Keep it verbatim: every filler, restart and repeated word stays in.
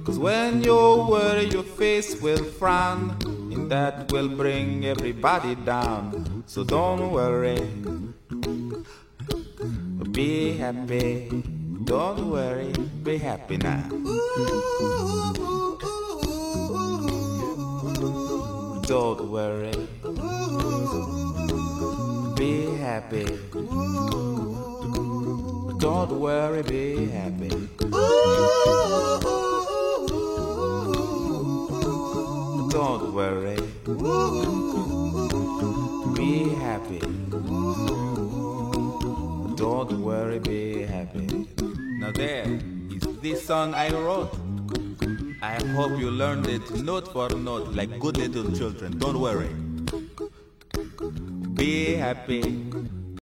Cause when you worry, your face will frown, and that will bring everybody down. So don't worry, be happy. Don't worry, be happy now. Don't worry, be happy. Don't worry, be happy. Don't worry, be happy. Don't worry, be happy. Now there is this song I wrote. I hope you learned it note for note like good little children. Don't worry, be happy.